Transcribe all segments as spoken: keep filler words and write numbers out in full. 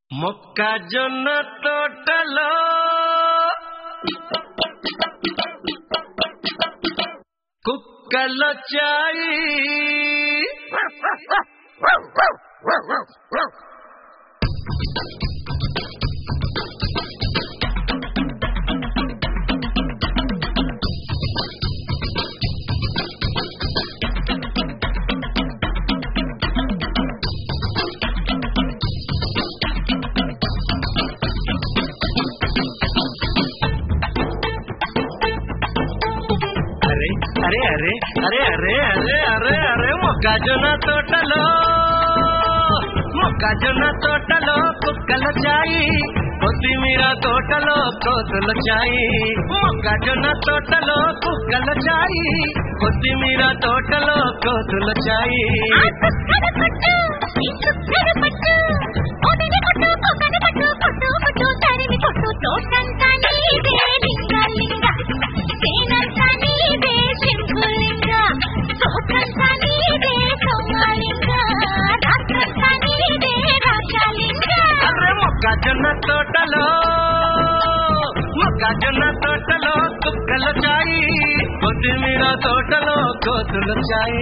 మొక్కజొన్న తోటలో కుక్కలొచ్చాయి. అరే అరే అరే అరే అరే అరే అరే మొక్కజొన్న తోటలో మొక్కజొన్న తోటలో కుక్కలొచ్చాయి. కొత్తిమీర తోటలో కోతులొచ్చాయి. మొక్కజొన్న తోటలో కుక్కలొచ్చాయి. కొత్తిమీర తోటలో కోతులొచ్చాయి. మొక్కజొన్న తోటలో మొక్కజొన్న తోటలో కుక్కలొచ్చాయి. కొత్తిమీర తోటలో కోతులొచ్చాయి.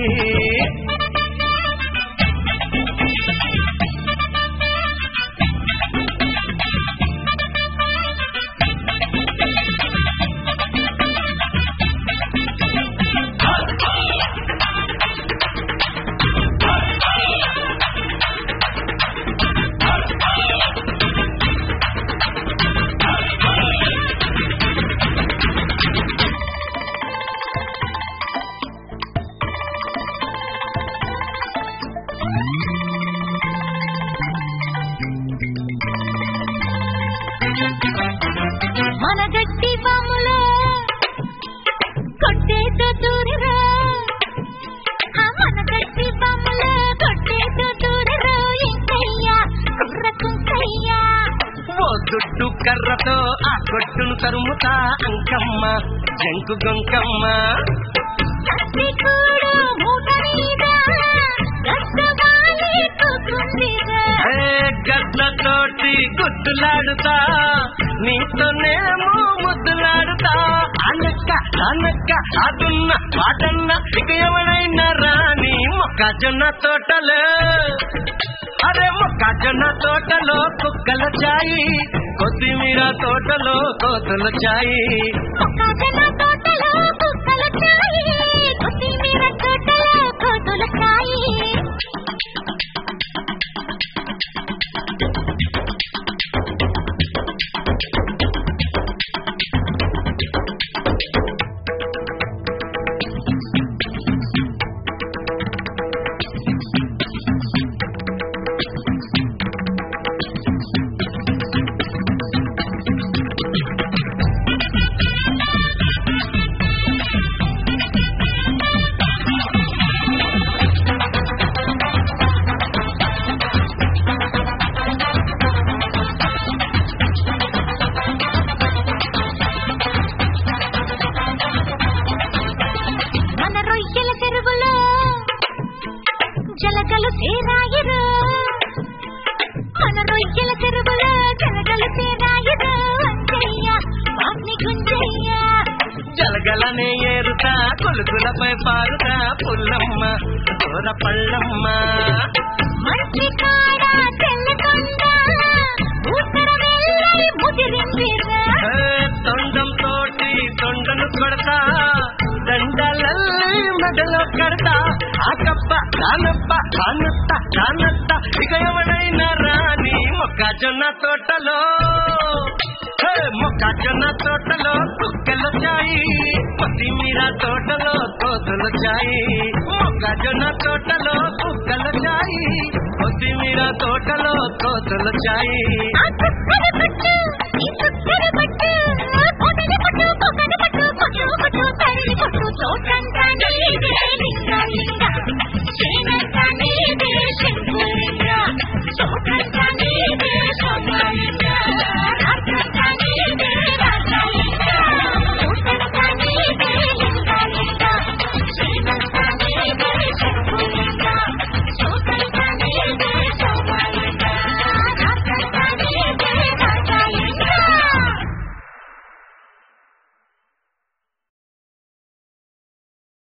మన గట్టి బాములో కొట్టేతో దూరరా, మన గట్టి బాములో కొట్టేతో దూరరా. ఇంకయ్యా కుర్రకుంకయ్యా ఓ దుడ్డు కర్రతో ఆ కొట్టును తరుముతా అంకమ్మ జంకు గొంకమ్మ. గడ్డతోటి గుడ్డులాడుతా నీతోనేమో ముద్దులాడుతా. అనక్క అనక్క అదున్న పాటన్న ఇక ఎవరైనా రాని మొక్కజొన్న తోటలో అరే మొక్కజొన్న తోటలో కుక్కలొచ్చాయి. కొత్తిమీర తోటలో కోతులొచ్చాయి. మొక్కజొన్న తోటలో కుక్కలొచ్చాయి. కొత్తిమీర తోటలో కోతులొచ్చాయి. జలగలు సేరాయిరు మన రొయ్యల చెరువులో జలగలు సేరాయిరు. అంజయ్య బాప్ని గుంజయ్య జలగలనే ఏరుతా కొలుకులపై పారుతా పుల్లమ్మ దూర పళ్ళమ్మ. మంచి కాడ తెల్లకొండ ఉత్తర వెళ్ళి ముదిరిందిరా. తొండం తోటి తొండను కొడతా దండలల్లి మెడలో కడతా. ఆ కప్ప కానప్ప కానత్త కానత్త ఇక ఎవరైనా రాని మొక్కజొన్న తోటలో మొక్కజొన్న తోటలో కుక్కలొచ్చాయి. కొత్తిమీర తోటలో కోతులొచ్చాయి. మొక్కజొన్న తోటలో కుక్కలొచ్చాయి. కొత్తిమీర తోటలో కోతులొచ్చాయి. చోటంతా నీదే లింగ లింగ